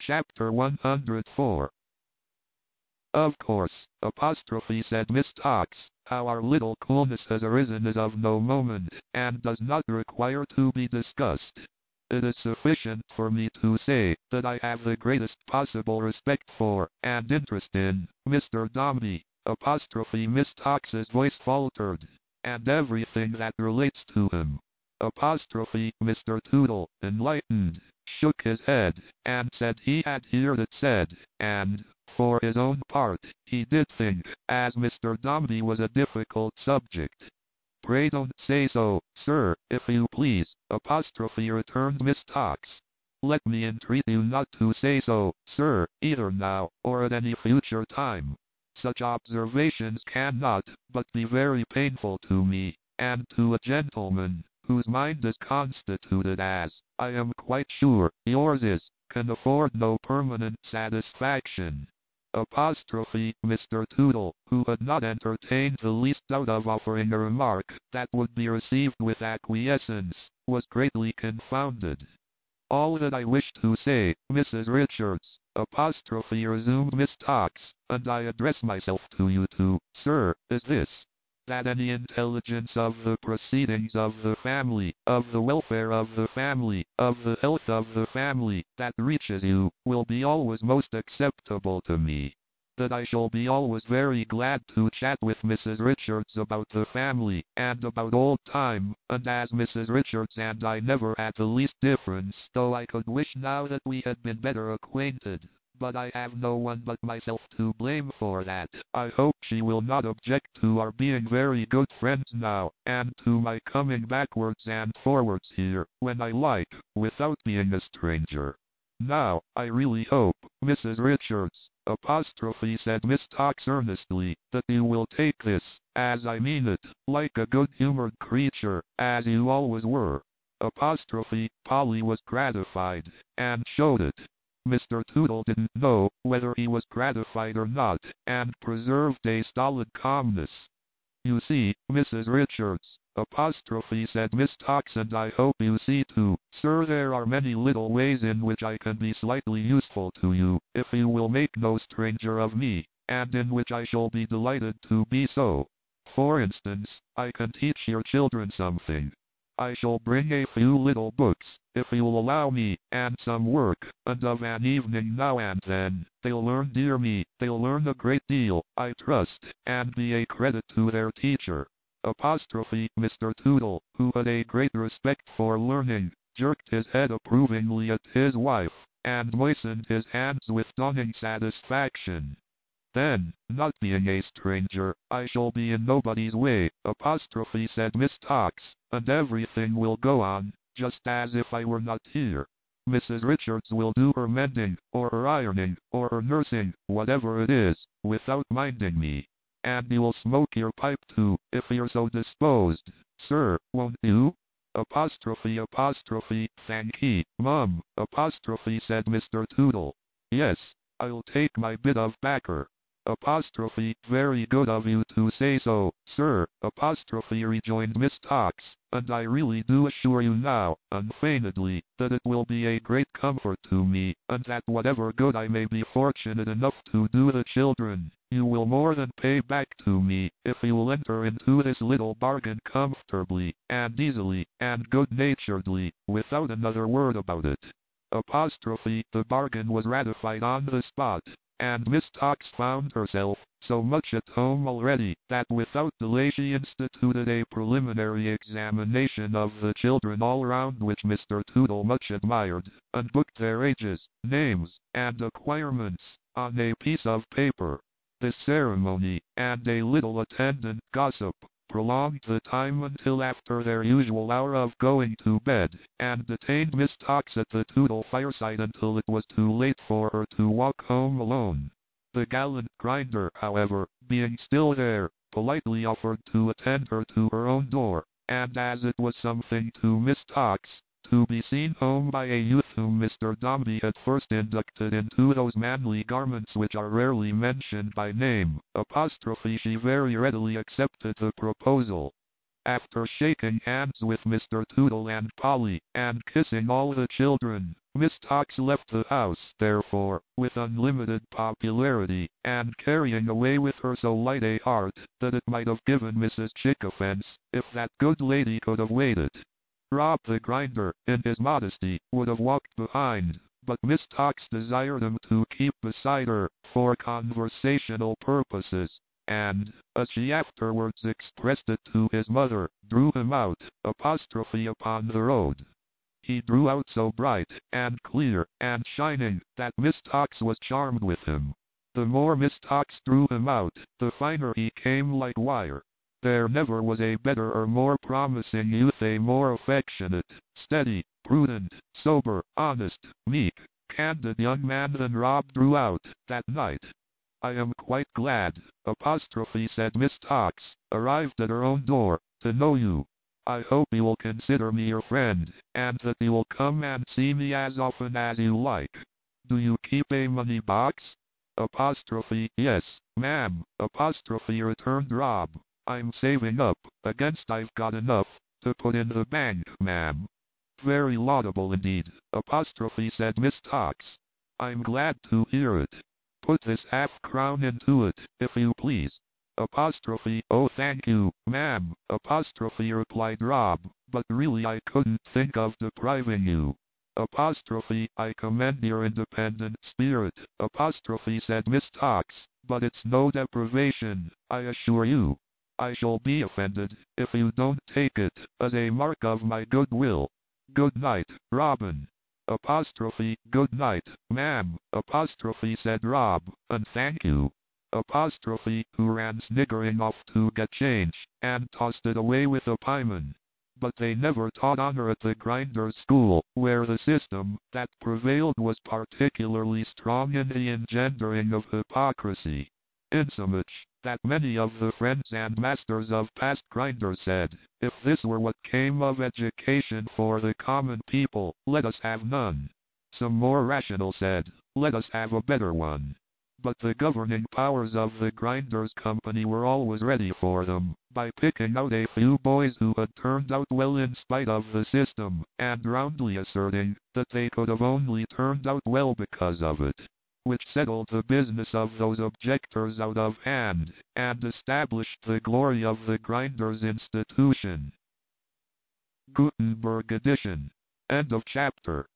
Chapter 104. Of course, said Miss Tox, how our little coolness has arisen is of no moment, and does not require to be discussed. It is sufficient for me to say that I have the greatest possible respect for, and interest in, Mr. Dombey, Miss Tox's voice faltered, and everything that relates to him. Mr. Tootle, enlightened, shook his head, and said he had heard it said, and, for his own part, he did think, as Mr. Dombey was a difficult subject. Pray don't say so, sir, if you please, returned Miss Tox. Let me entreat you not to say so, sir, either now, or at any future time. Such observations cannot but be very painful to me, and to a gentleman, whose mind is constituted as, I am quite sure, yours is, can afford no permanent satisfaction. Mr. Tootle, who had not entertained the least doubt of offering a remark that would be received with acquiescence, was greatly confounded. All that I wish to say, Mrs. Richards, resumed Miss Tox, and I address myself to you too, sir, is this, that any intelligence of the proceedings of the family, of the welfare of the family, of the health of the family, that reaches you, will be always most acceptable to me. That I shall be always very glad to chat with Mrs. Richards about the family, and about old time, and as Mrs. Richards and I never had the least difference, though I could wish now that we had been better acquainted. But I have no one but myself to blame for that. I hope she will not object to our being very good friends now, and to my coming backwards and forwards here, when I like, without being a stranger. Now, I really hope, Mrs. Richards, said Miss Tox earnestly, that you will take this, as I mean it, like a good-humored creature, as you always were. Polly was gratified, and showed it. Mr. Tootle didn't know whether he was gratified or not, and preserved a stolid calmness. You see, Mrs. Richards, said Miss Tox, and I hope you see too, sir, there are many little ways in which I can be slightly useful to you, if you will make no stranger of me, and in which I shall be delighted to be so. For instance, I can teach your children something. I shall bring a few little books, if you'll allow me, and some work, and of an evening now and then, they'll learn, dear me, they'll learn a great deal, I trust, and be a credit to their teacher. Mr. Tootle, who had a great respect for learning, jerked his head approvingly at his wife, and moistened his hands with dawning satisfaction. Then, not being a stranger, I shall be in nobody's way, said Miss Tox, and everything will go on, just as if I were not here. Mrs. Richards will do her mending, or her ironing, or her nursing, whatever it is, without minding me. And you'll smoke your pipe too, if you're so disposed, sir, won't you? Thankee, mum, said Mr. Tootle. Yes, I'll take my bit of backer. Very good of you to say so, sir, rejoined Miss Tox, and I really do assure you now, unfeignedly, that it will be a great comfort to me, and that whatever good I may be fortunate enough to do the children, you will more than pay back to me, if you will enter into this little bargain comfortably, and easily, and good-naturedly, without another word about it. The bargain was ratified on the spot, and Miss Tox found herself so much at home already, that without delay she instituted a preliminary examination of the children all round, which Mr. Tootle much admired, and booked their ages, names, and acquirements, on a piece of paper. This ceremony, and a little attendant gossip, prolonged the time until after their usual hour of going to bed, and detained Miss Tox at the Tootle fireside until it was too late for her to walk home alone. The gallant Grinder, however, being still there, politely offered to attend her to her own door, and as it was something to Miss Tox, to be seen home by a youth whom Mr. Dombey had first inducted into those manly garments which are rarely mentioned by name, she very readily accepted the proposal. After shaking hands with Mr. Tootle and Polly, and kissing all the children, Miss Tox left the house, therefore, with unlimited popularity, and carrying away with her so light a heart, that it might have given Mrs. Chick offence, if that good lady could have waited. Rob the Grinder, in his modesty, would have walked behind, but Miss Tox desired him to keep beside her, for conversational purposes, and, as she afterwards expressed it to his mother, drew him out, apostrophe upon the road. He drew out so bright, and clear, and shining, that Miss Tox was charmed with him. The more Miss Tox drew him out, the finer he came like wire. There never was a better or more promising youth, a more affectionate, steady, prudent, sober, honest, meek, candid young man than Rob drew out, that night. I am quite glad, apostrophe said Miss Tox, arrived at her own door, to know you. I hope you will consider me your friend, and that you will come and see me as often as you like. Do you keep a money box? Apostrophe, yes, ma'am, apostrophe returned Rob. I'm saving up, against I've got enough, to put in the bank, ma'am. Very laudable indeed, apostrophe said Miss Tox. I'm glad to hear it. Put this half-crown into it, if you please. Apostrophe, oh thank you, ma'am, apostrophe replied Rob, but really I couldn't think of depriving you. Apostrophe, I commend your independent spirit, apostrophe said Miss Tox, but it's no deprivation, I assure you. I shall be offended, if you don't take it, as a mark of my goodwill. Good night, Robin. Apostrophe, good night, ma'am, apostrophe said Rob, and thank you. Apostrophe, who ran sniggering off to get change, and tossed it away with a pieman. But they never taught honor at the Grinders School, where the system that prevailed was particularly strong in the engendering of hypocrisy. Insomuch that many of the friends and masters of past grinders said, if this were what came of education for the common people, let us have none. Some more rational said, let us have a better one. But the governing powers of the Grinders Company were always ready for them, by picking out a few boys who had turned out well in spite of the system, and roundly asserting that they could have only turned out well because of it, which settled the business of those objectors out of hand, and established the glory of the Grinders institution. Gutenberg edition. End of chapter.